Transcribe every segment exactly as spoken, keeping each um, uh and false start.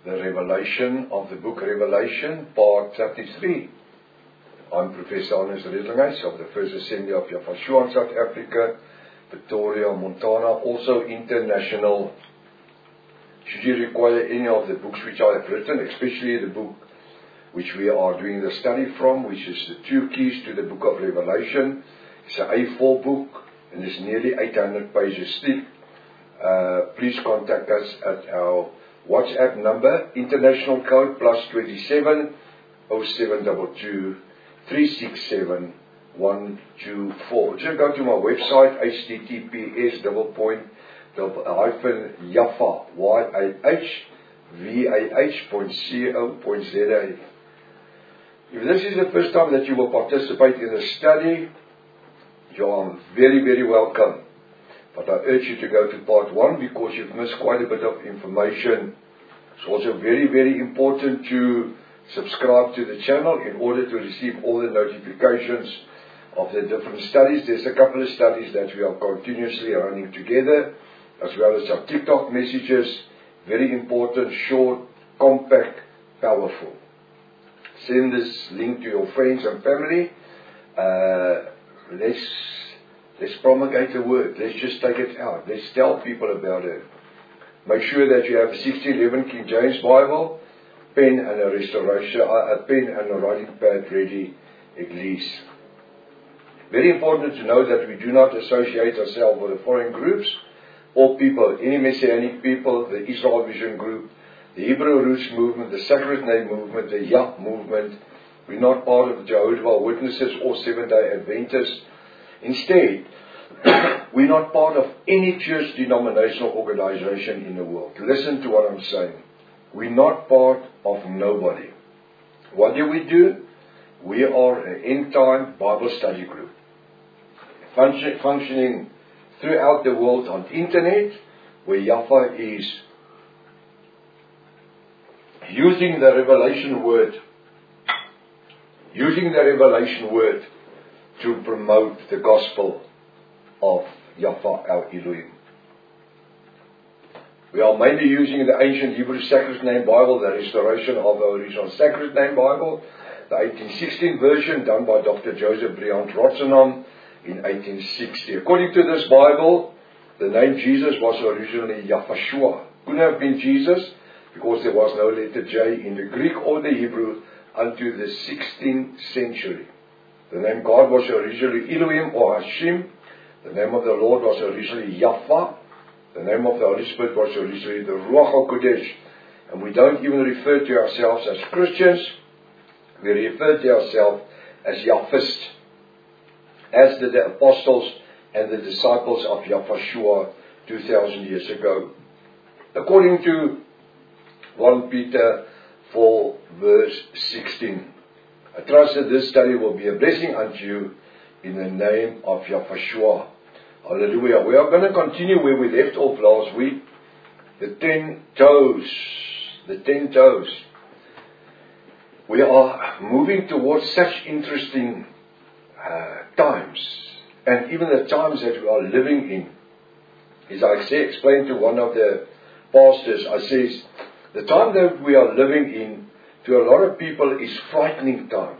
the revelation of the book Revelation, part thirty-three. I'm Professor Hannes Redlinghuis of the First Assembly of Yafashua in South Africa, Pretoria, Montana, also international. Should you require any of the books which I have written, especially the book which we are doing the study from, which is the two keys to the book of Revelation. It's an A four book and it's nearly eight hundred pages thick. Uh, please contact us at our WhatsApp number, international code plus twenty-seven oh seven two two three six seven one two four. Just go to my website, H T T P S double point hyphen Yafa Y A H V A H point C O point Z A. If this is the first time that you will participate in the study, you are very, very welcome. But I urge you to go to part one because you've missed quite a bit of information. It's also very, very important to subscribe to the channel in order to receive all the notifications of the different studies. There's a couple of studies that we are continuously running together, as well as some TikTok messages. Very important, short, compact, powerful. Send this link to your friends and family. Uh, let's let's promulgate the word. Let's just take it out. Let's tell people about it. Make sure that you have a sixteen eleven King James Bible, pen and a restoration, a pen and a writing pad ready, at least. Very important to know that we do not associate ourselves with the foreign groups or people, any Messianic people, the Israel Vision Group, the Hebrew Roots Movement, the Sacred Name Movement, the Yap Movement. We're not part of the Jehovah's Witnesses or Seventh-day Adventists. Instead, we're not part of any church denominational organization in the world. Listen to what I'm saying. We're not part of nobody. What do we do? We are an end-time Bible study group, function, functioning throughout the world on the internet, where Yafa is using the revelation word, using the revelation word to promote the gospel of Yafa our Elohim. We are mainly using the ancient Hebrew Sacred Name Bible, the restoration of our original Sacred Name Bible, the eighteen sixteen version done by Doctor Joseph Briand Rotzenam in eighteen sixty. According to this Bible, the name Jesus was originally Yafashua. Couldn't have been Jesus because there was no letter J in the Greek or the Hebrew until the sixteenth century. The name God was originally Elohim or Hashim. The name of the Lord was originally Yafa. The name of the Holy Spirit was originally the Ruach HaKodesh. And we don't even refer to ourselves as Christians. We refer to ourselves as Yafist, as did the apostles and the disciples of Yafashua two thousand years ago. According to First Peter four verse sixteen. I trust that this study will be a blessing unto you in the name of Yafashua. Hallelujah. We are going to continue where we left off last week. The ten toes. The ten toes. We are moving towards such interesting uh, times. And even the times that we are living in. As I say, explained to one of the pastors, I says, the time that we are living in, to a lot of people, is frightening time.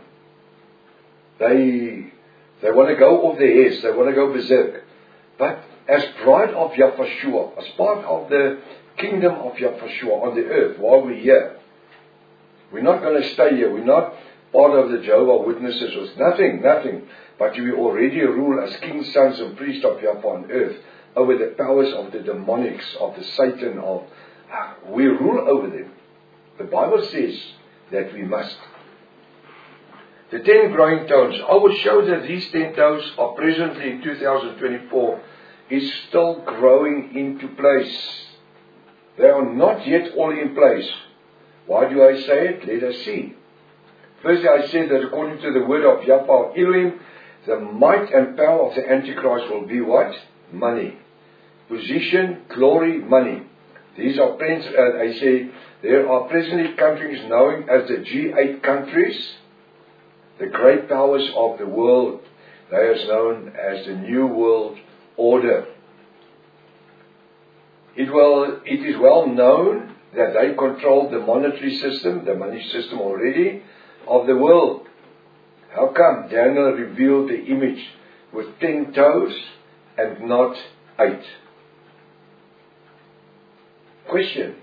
They they want to go off their heads. They want to go berserk. But as bride of Yafashua, as part of the kingdom of Yafashua on the earth, while we're here, we're not going to stay here. We're not part of the Jehovah's Witnesses. It's nothing, nothing. But we already rule as kings, sons, and priests of Yafa on earth over the powers of the demonics, of the Satan, of we rule over them. The Bible says that we must. The ten growing tones. I will show that these ten tones are presently in two thousand twenty-four is still growing into place. They are not yet all in place. Why do I say it? Let us see. Firstly, I said that according to the word of Yafa Elohim, the might and power of the Antichrist will be what? Money. Position, glory, money. These are, uh, I say, there are presently countries known as the G eight countries, the great powers of the world. They are known as the New World Order. It, will, it is well known that they control the monetary system, the money system already, of the world. How come Daniel revealed the image with ten toes and not eight? Question.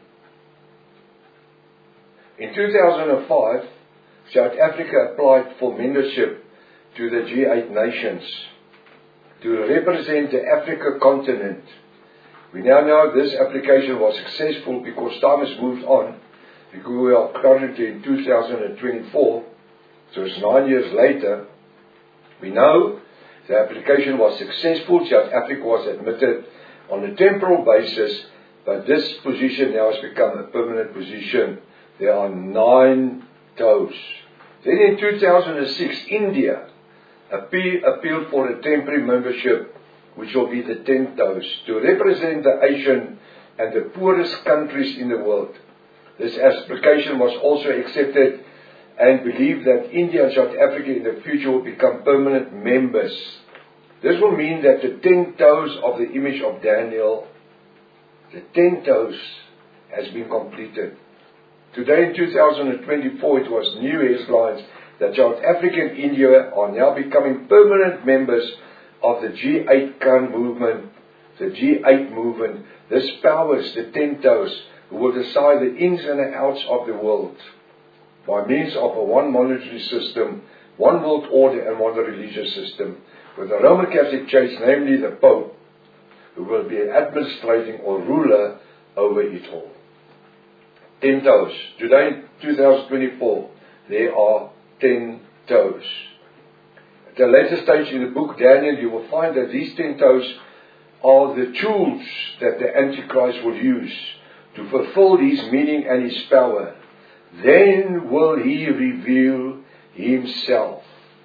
In two thousand five, South Africa applied for membership to the G eight nations to represent the Africa continent. We now know this application was successful because time has moved on, because we are currently in two thousand twenty-four, so it's nine years later. We know the application was successful. South Africa was admitted on a temporal basis, but this position now has become a permanent position. There are nine toes. Then in two thousand six, India appeal, appealed for a temporary membership, which will be the ten toes, to represent the Asian and the poorest countries in the world. This application was also accepted and believed that India and South Africa in the future will become permanent members. This will mean that the ten toes of the image of Daniel, the ten toes, has been completed. Today in two thousand twenty-four, it was new headlines that South Africa and India are now becoming permanent members of the G eight movement, the G eight movement. This powers the ten toes who will decide the ins and outs of the world by means of a one monetary system, one world order and one religious system, with the Roman Catholic Church, namely the Pope, who will be administrating or ruler over it all. Ten toes. Today in two thousand twenty-four, there are ten toes. At a later stage in the book Daniel, you will find that these ten toes are the tools that the Antichrist will use to fulfill his meaning and his power. Then will he reveal himself.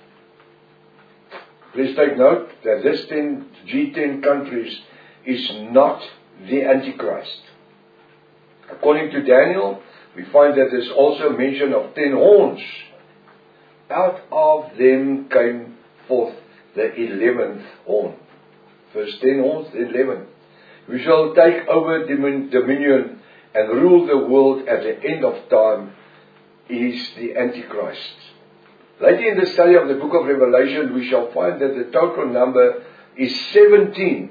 Please take note that this ten, G ten countries is not the Antichrist. According to Daniel, we find that there's also mention of ten horns. Out of them came forth the eleventh horn. First ten horns, the eleventh. We shall take over dominion and rule the world at the end of time, is the Antichrist. Later in the study of the book of Revelation, we shall find that the total number is seventeen.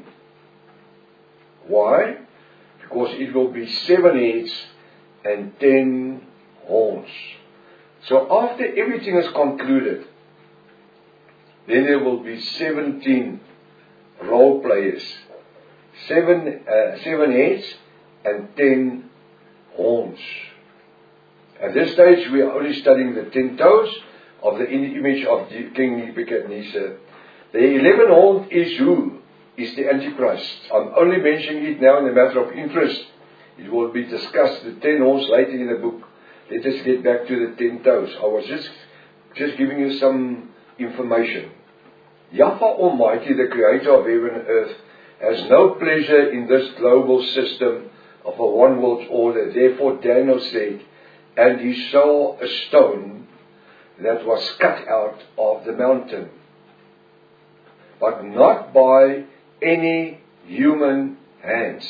Why? Because it will be seven heads and ten horns. So after everything is concluded, then there will be seventeen role players, seven uh, seven heads and ten horns. At this stage, we are only studying the ten toes of the image of King Nebuchadnezzar. The eleven horns is who? Is the Antichrist. I'm only mentioning it now in a matter of interest. It will be discussed, the ten horns, later in the book. Let us get back to the ten toes. I was just, just giving you some information. Yahweh Almighty, the creator of heaven and earth, has no pleasure in this global system of a one world order. Therefore Daniel said, and he saw a stone that was cut out of the mountain, but not by any human hands.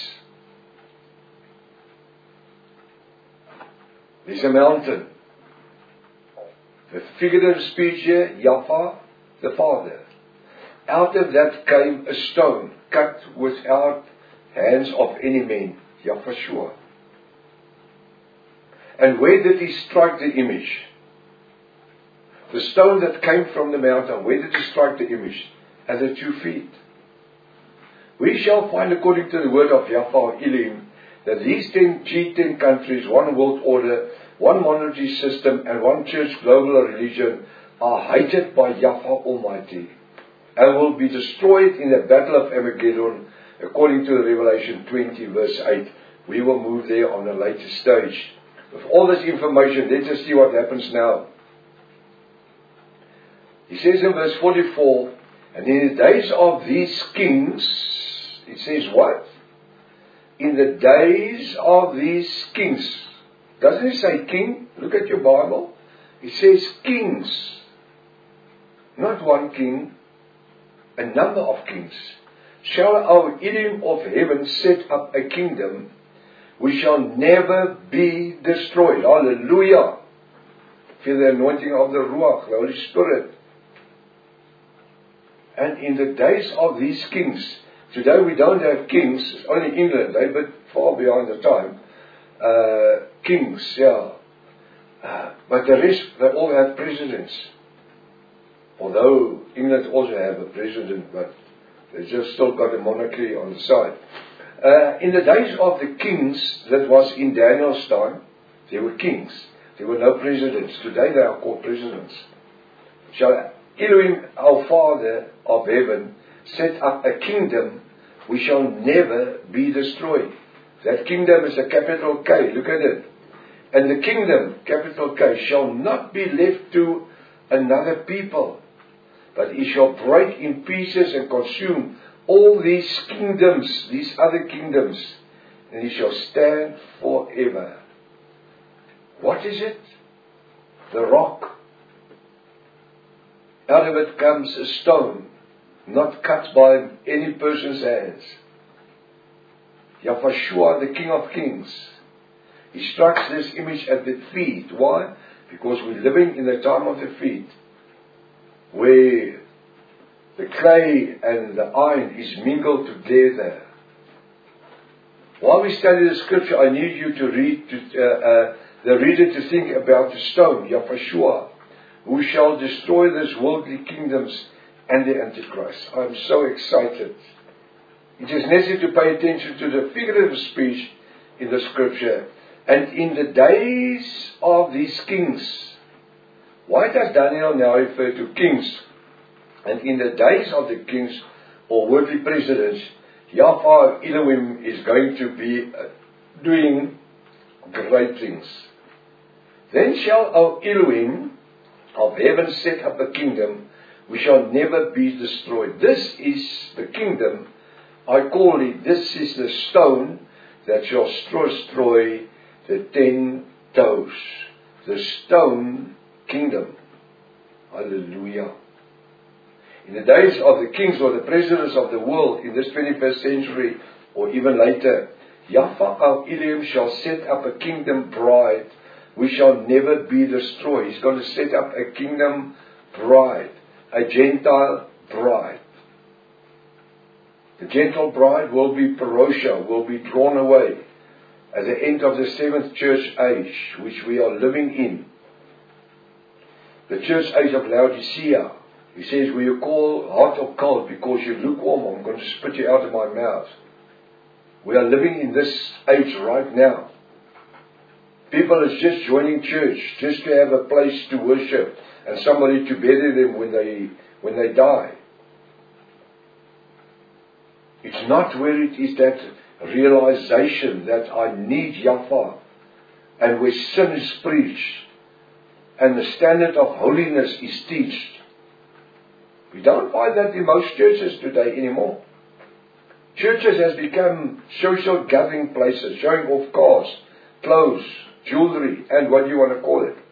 There's a mountain. The figurative speech here, Yahweh, the Father. Out of that came a stone, cut without hands of any man, Yahushua. And where did he strike the image? The stone that came from the mountain, where did he strike the image? At the two feet. We shall find, according to the word of Yahweh Elohim, that these ten G ten countries, one world order, one monetary system, and one church global religion are hated by Yahweh Almighty and will be destroyed in the battle of Armageddon, according to Revelation twenty, verse eight. We will move there on a later stage. With all this information, let us see what happens now. He says in verse forty-four, and in the days of these kings, it says what? In the days of these kings. Doesn't it say king? Look at your Bible. It says kings. Not one king, a number of kings. Shall our Elohim of heaven set up a kingdom we shall never be destroyed. Hallelujah. Feel the anointing of the Ruach, the Holy Spirit. And in the days of these kings, today we don't have kings, it's only England, they're a bit far behind the time. Uh, kings, yeah. Uh, but the rest, they all have presidents. Although England also have a president, but they just still got a monarchy on the side. Uh, in the days of the kings, that was in Daniel's time, there were kings. There were no presidents. Today they are called presidents. Shall Elohim, our Father of heaven, set up a kingdom, we shall never be destroyed. That kingdom is a capital K. Look at it. And the kingdom, capital K, shall not be left to another people, but he shall break in pieces and consume all these kingdoms, these other kingdoms, and he shall stand forever. What is it? The rock. Out of it comes a stone, not cut by any person's hands. Yahushua, the King of Kings. He strikes this image at the feet. Why? Because we're living in the time of the feet, where the clay and the iron is mingled together. While we study the scripture, I need you to read, to, uh, uh, the reader to think about the stone, Yahushua, who shall destroy these worldly kingdoms and the Antichrist. I'm so excited. It is necessary to pay attention to the figurative speech in the scripture. And in the days of these kings, why does Daniel now refer to kings? And in the days of the kings or worldly presidents, Yahweh Elohim is going to be uh, doing great things. Then shall our Elohim of heaven set up a kingdom, we shall never be destroyed. This is the kingdom, I call it, this is the stone that shall destroy the ten toes. The stone kingdom. Hallelujah. In the days of the kings or the presidents of the world in this twenty-first century or even later, Yahweh our Elohim shall set up a kingdom bride. We shall never be destroyed. He's going to set up a kingdom bride, a Gentile bride. The Gentile bride will be Perosha, will be drawn away at the end of the seventh church age, which we are living in. The church age of Laodicea. He says, will you call hot or cold because you're lukewarm? I'm going to spit you out of my mouth. We are living in this age right now. People is just joining church just to have a place to worship and somebody to bury them when they when they die. It's not where it is that realization that I need Yahweh, and where sin is preached and the standard of holiness is taught. We don't find that in most churches today anymore. Churches has become social gathering places, showing off cars, clothes, jewelry, and what you want to call it.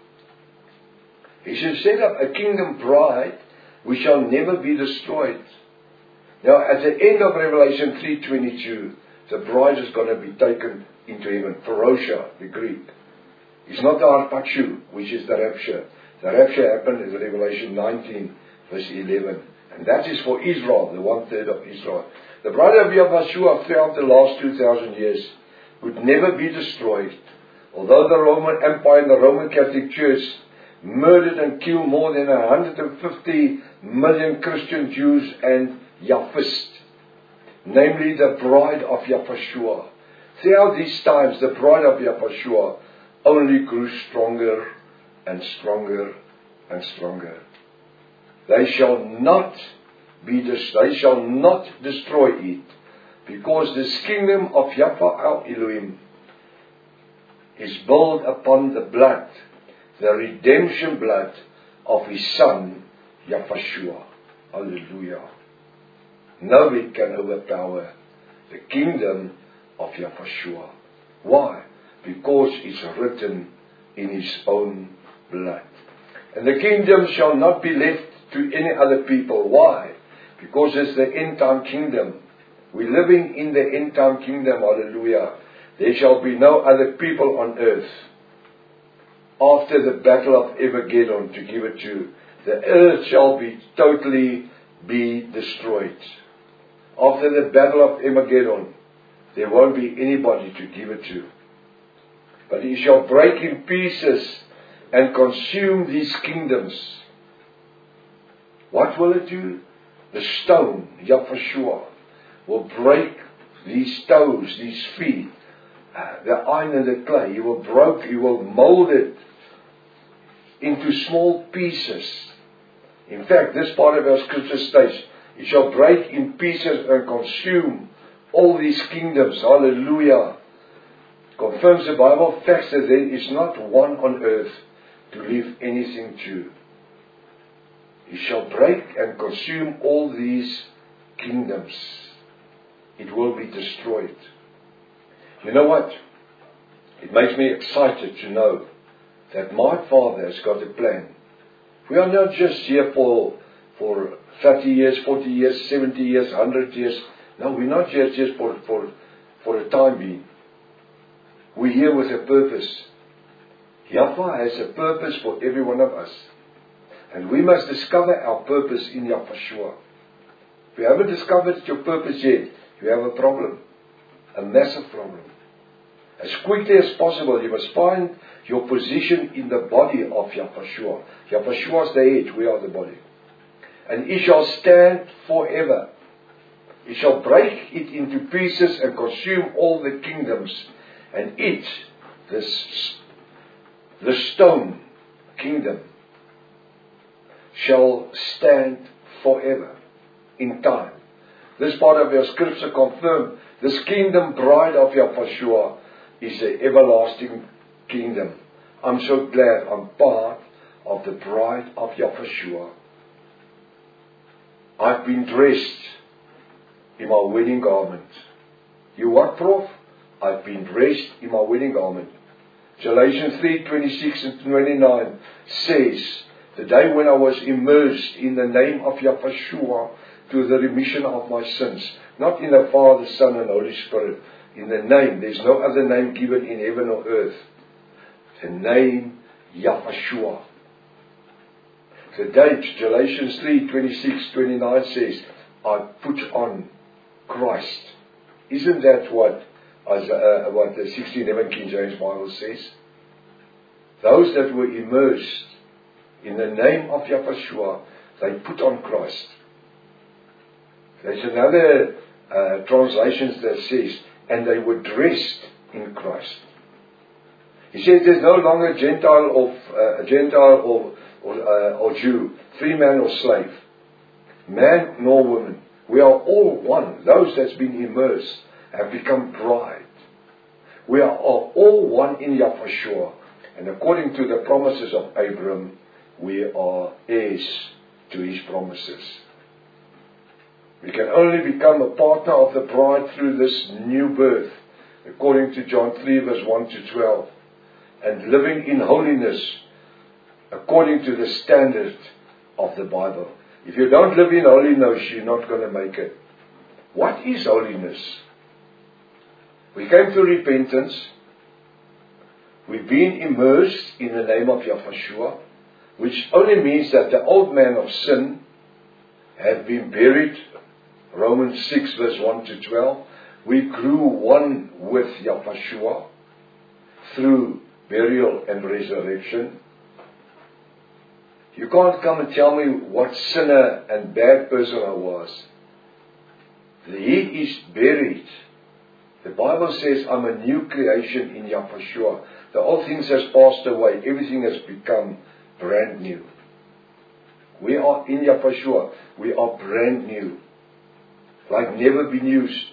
He should set up a kingdom bride, we shall never be destroyed. Now, at the end of Revelation three twenty-two, the bride is going to be taken into heaven. Perosha, the Greek. It's not the Harpachu, which is the rapture. The rapture happened in Revelation nineteen, verse eleven. And that is for Israel, the one-third of Israel. The bride of Yahushua throughout the last two thousand years would never be destroyed. Although the Roman Empire and the Roman Catholic Church murdered and killed more than one hundred fifty million Christian Jews and Yahwist, namely the bride of Yahushua. Throughout these times, the bride of Yahushua only grew stronger and stronger and stronger. They shall not be des- they shall not destroy it, because this kingdom of Yahweh our Elohim is built upon the blood, the redemption blood of His Son, Yahushua. Hallelujah. Nobody can overpower the kingdom of Yahushua. Why? Because it's written in His own blood. And the kingdom shall not be left to any other people. Why? Because it's the end time kingdom. We're living in the end time kingdom. Hallelujah. there shall be no other people on earth after the battle of Armageddon to give it to. The earth shall be totally be destroyed. After the battle of Armageddon, there won't be anybody to give it to. But he shall break in pieces and consume these kingdoms. What will it do? The stone, Yahushua, will break these toes, these feet, the iron and the clay. He will break, he will mold it into small pieces. In fact, this part of our scripture states, he shall break in pieces and consume all these kingdoms. Hallelujah. Confirms the Bible facts that there is not one on earth to leave anything to. He shall break and consume all these kingdoms. It will be destroyed. You know what? It makes me excited to know that my Father has got a plan. We are not just here for, for thirty years, forty years, seventy years, one hundred years. No, we're not just, just for, for, for a time being. We're here with a purpose. Yahweh has a purpose for every one of us. And we must discover our purpose in Yahushua. If you haven't discovered your purpose yet, you have a problem. A massive problem. As quickly as possible, you must find your position in the body of Yahushua. Yahushua is the head, we are the body. And he shall stand forever. He shall break it into pieces and consume all the kingdoms and eat this, the stone kingdom shall stand forever in time. This part of your scripture confirms this kingdom bride of Yahushua is the everlasting kingdom. I'm so glad I'm part of the bride of Yahushua. I've been dressed in my wedding garment. You what, Prof? I've been dressed in my wedding garment. Galatians three, twenty-six and twenty-nine says, the day when I was immersed in the name of Yahushua to the remission of my sins. Not in the Father, Son and Holy Spirit. In the name. There's no other name given in heaven or earth. The name Yahushua. The date, Galatians three, twenty-six, twenty-nine says, I put on Christ. Isn't that what, as, uh, what the sixteen eleven King James Bible says? Those that were immersed in the name of Yahushua, they put on Christ. There's another uh, translation that says, and they were dressed in Christ. He says there's no longer Gentile or uh, Gentile or or, uh, or Jew, free man or slave, man nor woman. We are all one. Those that's been immersed have become bride. We are all one in Yahushua, and according to the promises of Abraham, we are heirs to his promises. We can only become a partner of the bride through this new birth, according to John three, verse one to twelve, and living in holiness, according to the standard of the Bible. If you don't live in holiness, you're not going to make it. What is holiness? We came to repentance. We've been immersed in the name of Yahushua, which only means that the old man of sin have been buried. Romans six, verse one to twelve. We grew one with Yahushua through burial and resurrection. You can't come and tell me what sinner and bad person I was. He is buried. The Bible says I'm a new creation in Yahushua. The old things has passed away. Everything has become brand new. We are in Yahushua. We are brand new. Like never been used.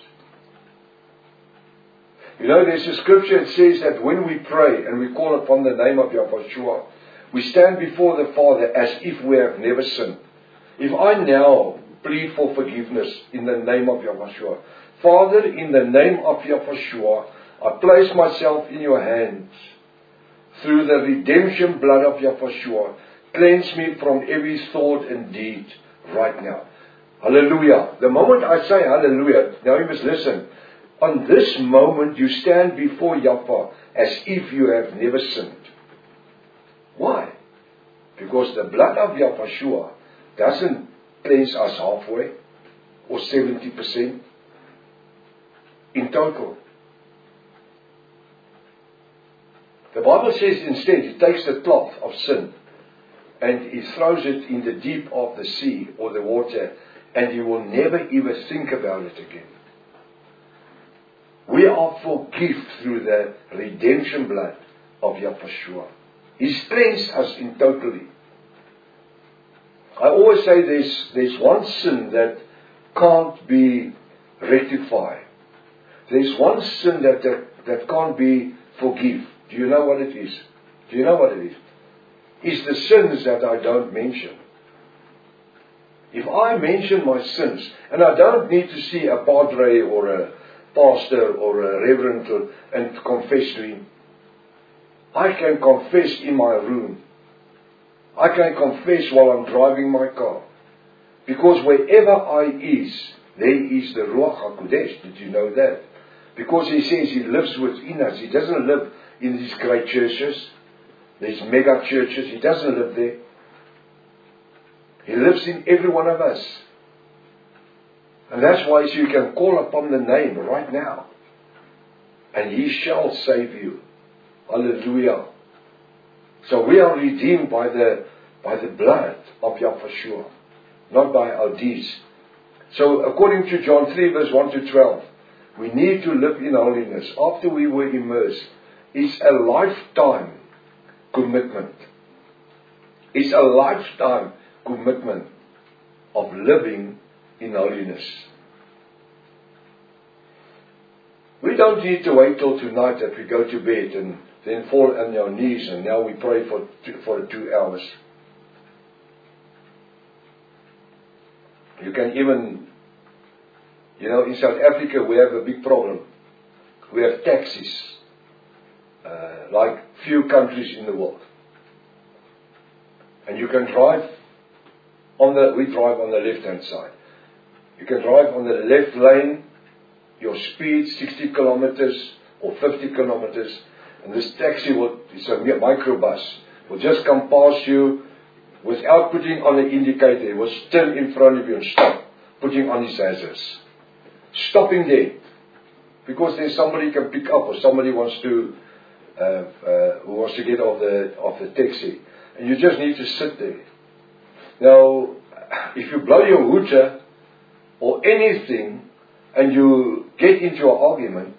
You know, there's a scripture that says that when we pray and we call upon the name of Yahushua, we stand before the Father as if we have never sinned. If I now plead for forgiveness in the name of Yahushua, Father, in the name of Yahushua, I place myself in your hands. Through the redemption blood of Yahushua, cleanse me from every thought and deed right now. Hallelujah. The moment I say hallelujah, now you must listen. on this moment you stand before Yahweh as if you have never sinned. Why? Because the blood of Yahweh doesn't cleanse us halfway or seventy percent in total. The Bible says instead, He takes the cloth of sin and He throws it in the deep of the sea or the water, and He will never ever think about it again. We are forgiven through the redemption blood of Yahweh. He's cleansed us in totally. I always say there's, there's one sin that can't be rectified. There's one sin that, that, that can't be forgiven. Do you know what it is? Do you know what it is? It's the sins that I don't mention. If I mention my sins, and I don't need to see a padre or a pastor or a reverend to, and to confess to him, I can confess in my room. I can confess while I'm driving my car. Because wherever I is, there is the Ruach HaKodesh. Did you know that? Because He says He lives within us. He doesn't live in these great churches, these mega churches. He doesn't live there. He lives in every one of us. And that's why so you can call upon the name right now. And He shall save you. Hallelujah. So we are redeemed by the by the blood of Yahweh, not by our deeds. So according to John three verse one to twelve, we need to live in holiness. After we were immersed, it's a lifetime commitment. It's a lifetime commitment of living in holiness. We don't need to wait till tonight that we go to bed and then fall on our knees and now we pray for two, for two hours. You can even, you know, in South Africa we have a big problem. We have taxis, uh, like few countries in the world. And you can drive on the, we drive on the left hand side. You can drive on the left lane, your speed sixty kilometers or fifty kilometers, and this taxi will, it's a microbus, will just come past you without putting on the indicator. It will stand in front of you and stop, putting on his hazards. Stopping there, because then somebody can pick up or somebody wants to, uh, uh, who wants to get off the, off the taxi. And you just need to sit there. Now, if you blow your hooter or anything and you get into an argument,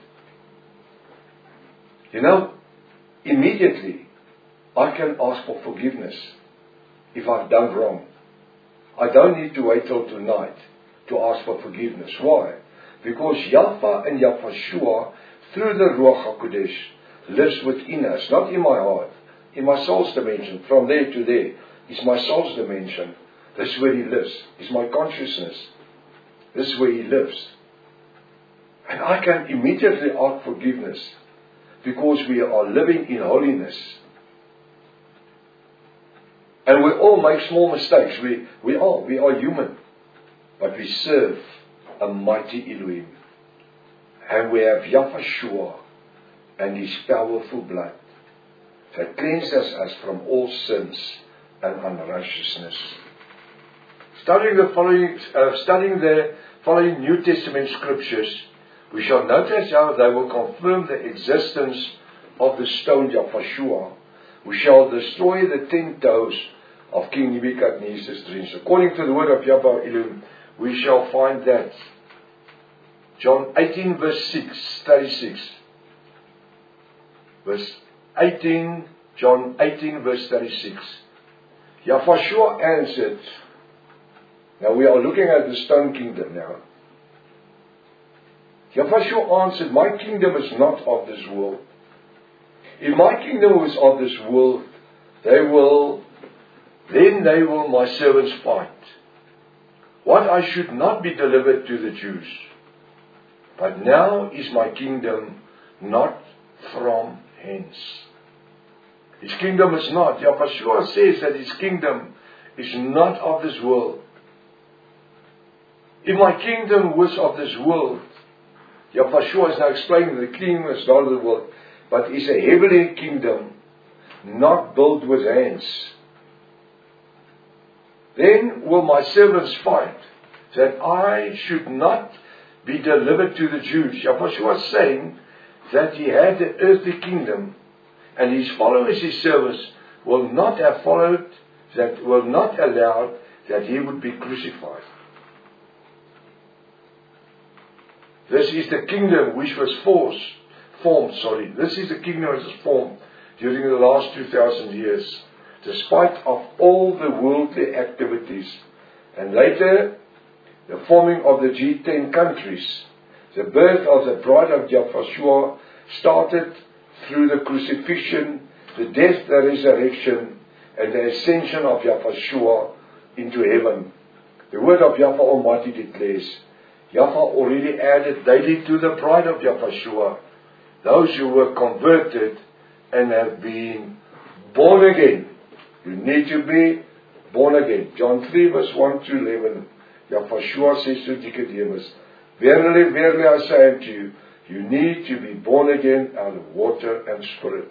you know, immediately I can ask for forgiveness if I've done wrong. I don't need to wait till tonight to ask for forgiveness. Why? Because Yahweh and Yahweh through the Ruach HaKodesh lives within us, not in my heart, in my soul's dimension. From there to there is my soul's dimension. This is where He lives. It's my consciousness. This is where He lives. And I can immediately ask forgiveness because we are living in holiness. And we all make small mistakes. We, we are. We are human. But we serve a mighty Elohim. And we have Yahweh and His powerful blood that cleanses us from all sins and unrighteousness. Studying the following, uh, studying the following New Testament scriptures, we shall notice how they will confirm the existence of the stone Yahweh. We shall destroy the ten toes of King Nebuchadnezzar's dreams. According to the word of Yahweh Elohim, we shall find that. John eighteen verse six, thirty-six. Verse eighteen, John eighteen verse thirty-six. Yahweh answered. Now we are looking at the stone kingdom now. Yahweh answered, my kingdom is not of this world. If my kingdom was of this world, they will, then they will my servants fight. What I should not be delivered to the Jews. But now is my kingdom not from hence. His kingdom is not. Yahweh says that His kingdom is not of this world. If my kingdom was of this world, Yahushua is now explaining the kingdom is not of the world, but is a heavenly kingdom, not built with hands. Then will my servants find that I should not be delivered to the Jews. Yahushua is saying that he had the earthly kingdom, and his followers, his servants, will not have followed, that will not allow that he would be crucified. This is the kingdom which was forced, formed, sorry. This is the kingdom which was formed during the last two thousand years, despite of all the worldly activities. And later, the forming of the G ten countries, the birth of the bride of Yahushua started through the crucifixion, the death, the resurrection, and the ascension of Yahushua into heaven. The word of Yahweh Almighty declares, Yahweh already added daily to the bride of Yahushua those who were converted and have been born again. You need to be born again. John three verse one to eleven. Yahushua says to Nicodemus, Verily, verily I say unto you, you need to be born again out of water and spirit.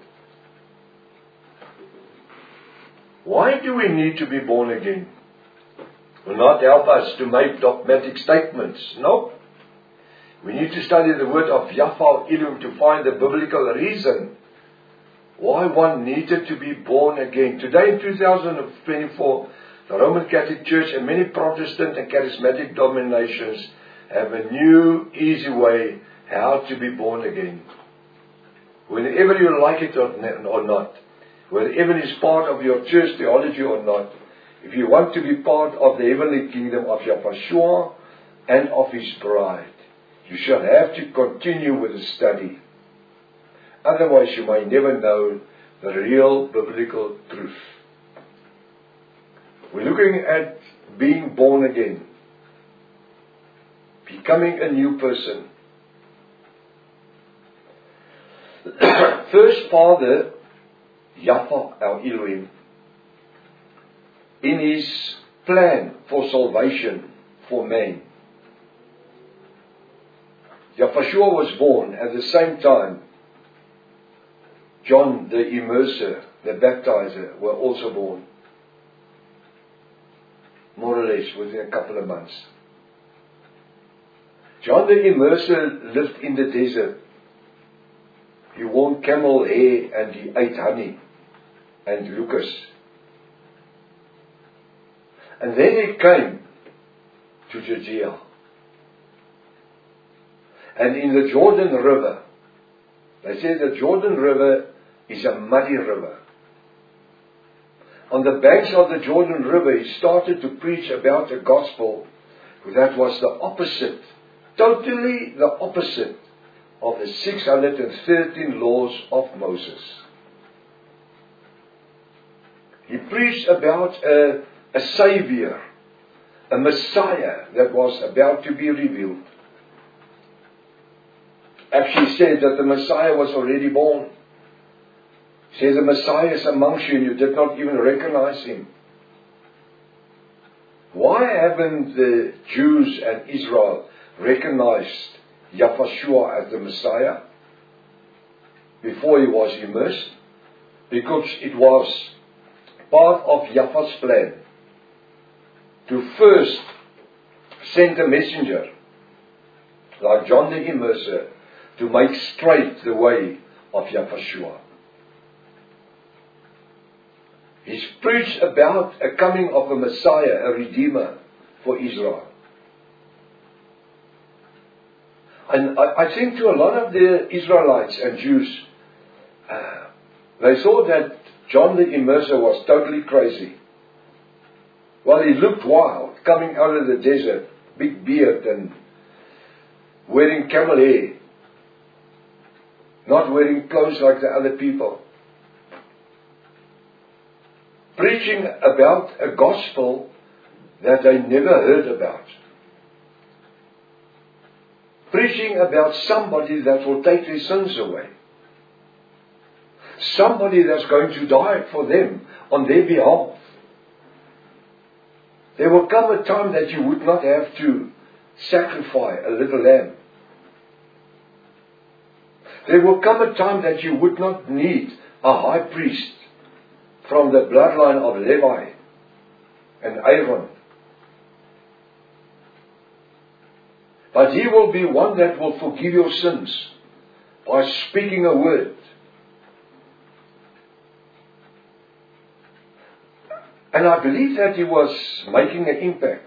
Why do we need to be born again? Will not help us to make dogmatic statements. No. We need to study the word of Yahweh Elohim to find the biblical reason why one needed to be born again. Today in two thousand twenty-four, the Roman Catholic Church and many Protestant and Charismatic denominations have a new, easy way how to be born again. Whenever you like it or not, whether it is part of your church theology or not, if you want to be part of the heavenly kingdom of Yahushua and of his bride, you shall have to continue with the study. Otherwise you may never know the real biblical truth. We're looking at being born again, becoming a new person. First, Father, Yahweh our Elohim, in his plan for salvation for man, Yahushua was born at the same time John the Immerser, the baptizer, were also born. More or less within a couple of months. John the Immerser lived in the desert. He wore camel hair and he ate honey and locusts. And then he came to Judea. And in the Jordan River, they say the Jordan River is a muddy river. On the banks of the Jordan River, he started to preach about a gospel that was the opposite, totally the opposite of the six hundred thirteen laws of Moses. He preached about a, a Savior, a Messiah that was about to be revealed. Actually said that the Messiah was already born. He said the Messiah is amongst you and you did not even recognize him. Why haven't the Jews and Israel recognized Yahushua as the Messiah before he was immersed? Because it was part of Yahweh's plan to first send a messenger like John the Immerser to make straight the way of Yahushua. He's preached about a coming of a Messiah, a Redeemer for Israel. And I, I think to a lot of the Israelites and Jews, uh, they thought that John the Immerser was totally crazy. Well, he looked wild, coming out of the desert, big beard and wearing camel hair, not wearing clothes like the other people. Preaching about a gospel that they never heard about. Preaching about somebody that will take their sins away. Somebody that's going to die for them on their behalf. There will come a time that you would not have to sacrifice a little lamb. There will come a time that you would not need a high priest from the bloodline of Levi and Aaron. But he will be one that will forgive your sins by speaking a word. And I believe that he was making an impact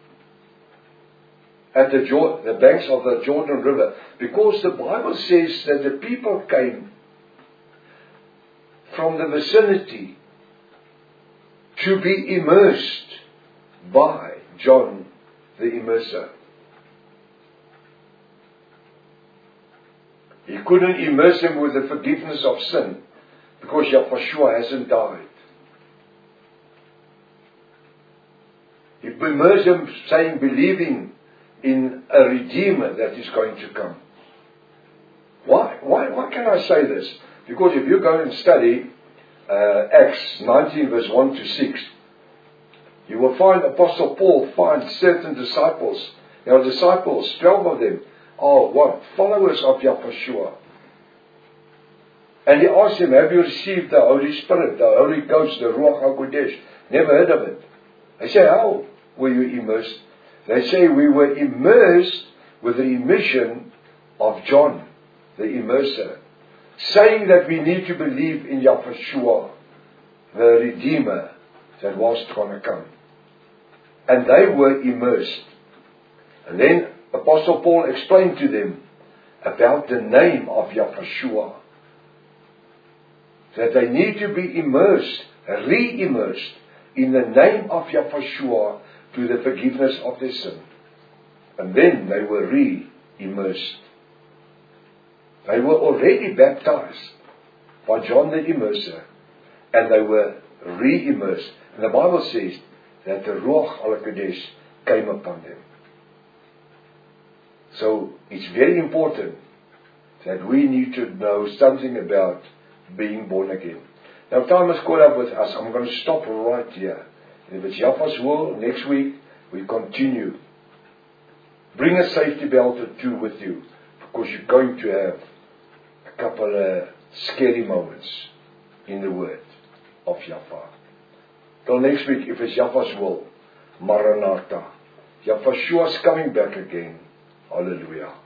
at the, Jor- the banks of the Jordan River, because the Bible says that the people came from the vicinity to be immersed by John the Immerser. He couldn't immerse them with the forgiveness of sin because Yahshua hasn't died. He immersed them, saying, believing in a Redeemer that is going to come. Why? Why, why can I say this? Because if you go and study uh, Acts nineteen verse one to six, you will find Apostle Paul finds certain disciples. There are disciples, twelve of them, are what? Followers of Yahshua. And he asked them, have you received the Holy Spirit, the Holy Ghost, the Ruach HaKodesh? Never heard of it. They say, how were you immersed? They say, we were immersed with the immersion of John, the Immerser, saying that we need to believe in Yahshua, the Redeemer that was going to come. And they were immersed. And then Apostle Paul explained to them about the name of Yahshua, that they need to be immersed, re-immersed in the name of Yahshua to the forgiveness of their sin. And then they were re-immersed. They were already baptized by John the Immerser, and they were re-immersed. And the Bible says that the Ruach HaKodesh came upon them. So it's very important that we need to know something about being born again. Now time has caught up with us. I'm going to stop right here. And if it's Yahweh's will, next week we continue. Bring a safety belt or two with you, because you're going to have a couple of scary moments in the word of Yahweh. Till next week, if it's Yahweh's will, Maranatha. Yahweh is coming back again. Hallelujah.